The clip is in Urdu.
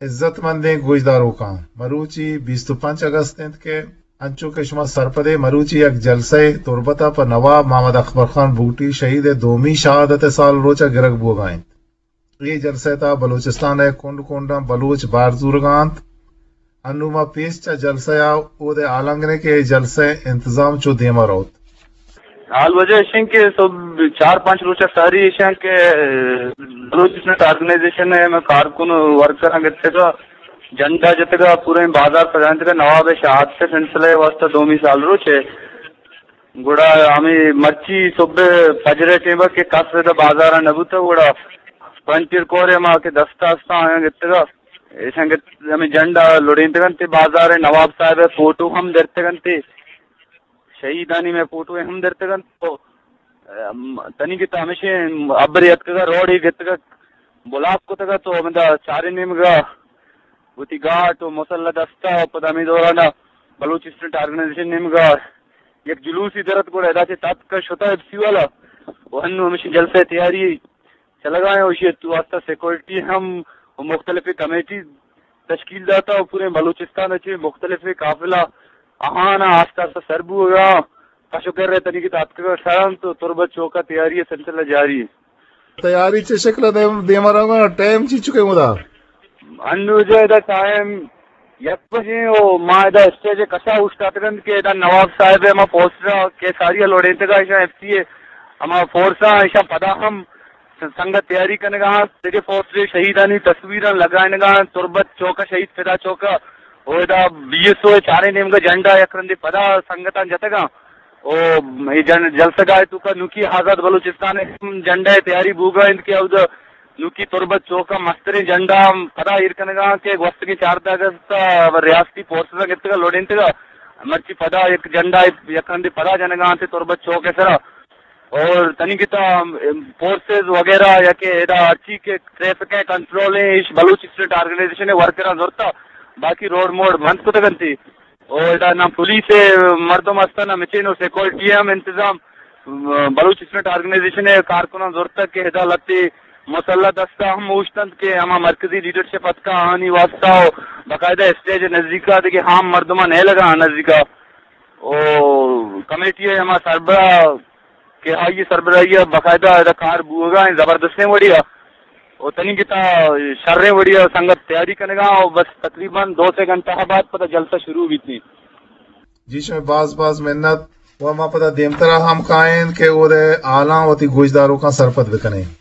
عزت مندیں گوجداروں کا مروچی 25 اگست کے انچو کے شما سرپدے مروچی یک جلسے تربتا پر نواب محمد اکبر خان بوٹی شہید دومی شہادت سال روچا گرگ بوگائیں. یہ جلسے تا بلوچستان ہے کنڈ کنڈا بلوچ بارزورگانت انوما پیسچا جلسے او دے آلنگنے کے جلسے انتظام چو دیما روت. حال وجہ اشن کے سب 4-5 روچہ ساری اشن کے بلوچستان آرگنائزیشن ہے میں کارکن ورکر انگتے کا جنتا جتے کا پورے بازار سجانتے کا نواب شہادت سے سلسلے واسطہ 2 سال روچے گوڑا ہمیں مرچی صبح فجر ٹیمہ کے کاسے دا بازار نبوتا گوڑا پنچیر کورے ماں کے دستا ہستا آئیں گتے کا ایسا ہمیں جنڈا لڑینتے گنتے بازار نواب صاحب فوٹو ہم درتے گنتے شہیدانی میں فوٹو ہم درتے گن تو تنی کی تو ہمیشہ ابریت کا روڈ ہی گتے کا بلاک کو تگا تو ہمیں چارے نیم گا وتی گاٹ و مسلح دستا پدا ہمیں دورانا بلوچستان آرگنائزیشن نیم گا یک جلوسی درت کو ادا سے تات کا شتا سی والا وہ ہمیشہ جلسے تیاری چلا گئے ہوشی تو واسطہ سیکورٹی ہم مختلف کمیٹی تشکیل داتا اور پورے بلوچستان اچھے مختلف قافلہ آہانا آستا آستا سربو ہوگا کشو کر رہے تنی کی تاتکہ سرم تو تربت چوکا تیاری سلسلہ جاری ہے تیاری چے شکل دیما رہا گا ٹائم چی چکے مدا انو جو ایدہ ٹائم یک بجے او ماں ایدہ اسٹیج کسا اوشتاتگن کہ ایدہ نواب صاحب ہے ہما پوسٹرہ کے ساری لوڑینتے گا ایشا ایف سی ہے ہما فورسا ایشا پدا ہم سنگت تیاری کرنے گا تیرے پوسٹر شہیدانی تصویریں لگائنے گا تربت چوکا شہید فدا چوکا او دا بی ایس او چارے نیم کا جنڈا یکرندی پدا سنگتان جتے گا او جلسہ گائے تو کا نوکی آزاد بلوچستان جنڈا تیاری بوگا ان کے او دا نوکی تربت چوکا مستری جنڈا پدا ہیرکنے گا کہ وقت کی 4 اگست ریاستی فورسز گتے گا لوڑینتے گا مرچی پدا ایک جنڈا یکرندی پدا جانے گا تربت چوکے سرا اور تنی کی تا فورسز وغیرہ یا کہ ایدہ اچھی کے ٹریفک کنٹرول ہے اس بلوچستان آرگنائزیشن ورکران ضرورتا باقی روڈ موڈ بند کو تگنتی اور نہ پولیس مردم ہستا نہ مچینو سیکورٹی ہم انتظام بلوچستان آرگنائزیشن کارکنان ضرورت کے ہدالتی مسلح دستہ ہم موشتند کے ہما مرکزی لیڈرشپ اتکا آنی واسطہ ہو باقاعدہ اسٹیج نزدیکا دیکھے ہم مردمان نہیں لگا نزدیکا او کمیٹی ہے ہما سربراہ کہ آئیے سربراہی باقاعدہ کار بوگا زبردستیں وڑیا اور تنی کی تا شریں وڑیا سنگت تیاری کرنے گا اور بس تقریباً 2 سے گھنٹہ بعد پتہ جلسہ شروع ہوئی تھی جس میں بعض محنت وہ ہم پتہ دیمترا ہم کائن کہ وہ آلہ ہوتی گوشداروں کا سرپت بکنے